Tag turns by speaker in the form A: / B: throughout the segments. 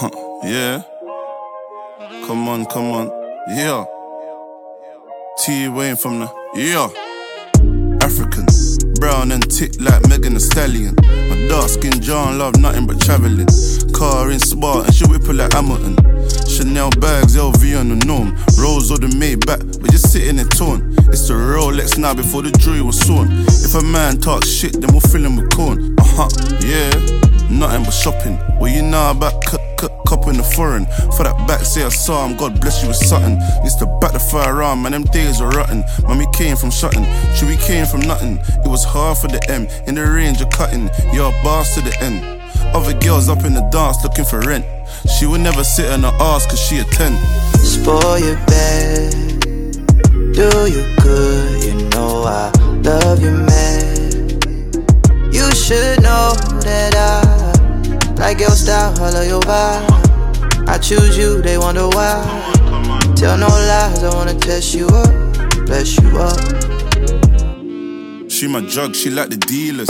A: Yeah. Come on. Yeah. T Wayne from the African, brown and tick like Megan Thee Stallion. My dark skin John love nothing but travelling. Car in Spa and she whip it like Hamilton. Chanel bags, LV on the norm. Rolls or the Maybach, we just sitting in tone. It's the Rolex now before the jewelry was sewn. If a man talks shit, then we'll fill him with corn. Yeah, nothing but shopping. What you know about cop in the foreign? For that back, say I saw him, God bless you with something. Used to back the fire around, man, them days were rotten. Mommy came from something, Chewy came from nothing. It was hard for the M, in the range of cutting. You're a boss to the end. Other girls up in the dance looking for rent. She would never sit on her ass cause she a 10.
B: Spoil your bed, do you good, you know I love you, man. You should know that I like your style, I love your vibe. I choose you, they wonder why. Tell no lies, I wanna test you up, bless you up.
A: She my drug, she like the dealers.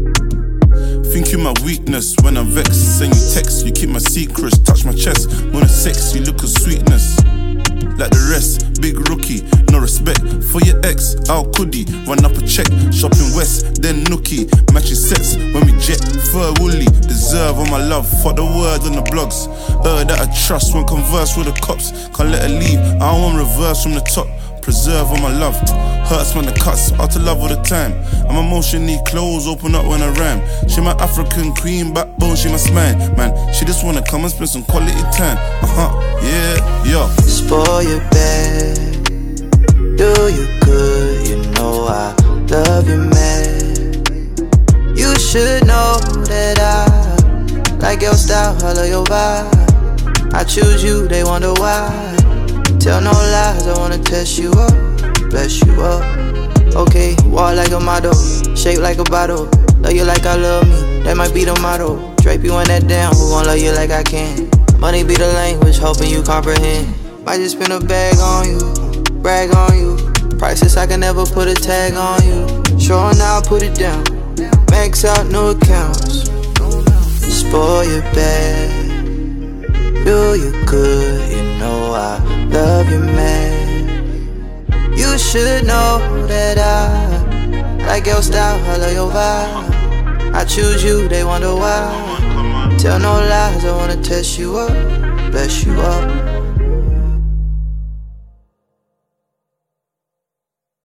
A: Think you my weakness when I'm vexed. Send you text, you keep my secrets. Touch my chest, wanna sex, you look a sweetness. Like the rest, big rookie, no respect for your ex. How could he run up a check? Shopping West, then Nookie. Matching sets when we jet. Fur woolly, deserve all my love. Fuck the word on the blogs. That I trust, won't converse with the cops. Can't let her leave, I don't want reverse from the top. Preserve all my love. Hurts when the cuts, out to love all the time. I'm emotionally closed, open up when I rhyme. She my African queen, backbone, she my smile. Man, she just wanna come and spend some quality time. Yeah.
B: Spoil your bed, do you good, you know I love you, man. You should know that I like your style, I love your vibe. I choose you, they wonder why. Tell no lies, I wanna test you up, bless you up. Okay, walk like a model, shape like a bottle. Love you like I love me, that might be the motto. Drape you in that damn, who gon' love you like I can? Money be the language, hoping you comprehend. Might just spend a bag on you, brag on you. Prices I can never put a tag on you. Sure now, put it down, max out new accounts. Spoil your bed, do you good, you know I love you, man. You should know that I like your style, I love your vibe. I choose you, they wonder why. Tell no lies, I wanna test you up, bless you up.